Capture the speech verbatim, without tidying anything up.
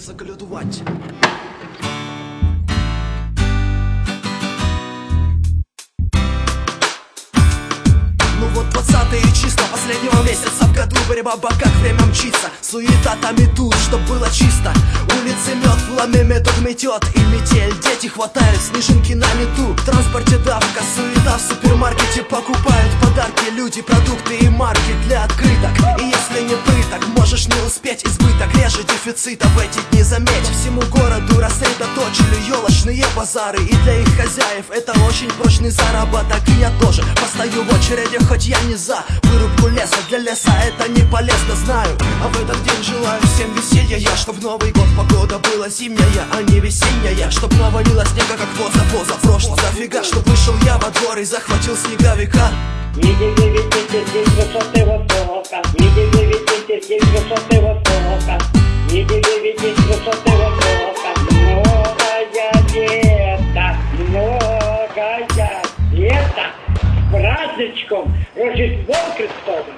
заколядувати. Ну вот двадцатые числа последнего месяца в году, борьба как время мчится, суета там и тут, чтоб было чисто. Улицы мед, пламя тут метет и метель, дети хватают снежинки на лету. В транспорте давка, суета, в супермаркете покупают подарки люди, продукты и марки для открыток. И если не пыток, можешь не успеть, избыток реже дефицита в эти дни заметь. По всему городу рассредоточили елочные базары, и для их хозяев это очень прочный заработок. И я тоже постою в очереди, хоть я не за вырубку леса, для леса это не полезно, знаю. А в этот день желаю всем веселья я, чтоб в Новый год погода была зимняя, а не весенняя. Чтоб навалило снега, как поза-поза прошло дофига. Чтоб вышел я во двор и захватил снеговика. Видели ветер, здесь высоты востока. Видели ветер, здесь высоты востока. Видели ветер, высоты востока. Многое лето, многое лето. С праздничком Рождеством Христовым!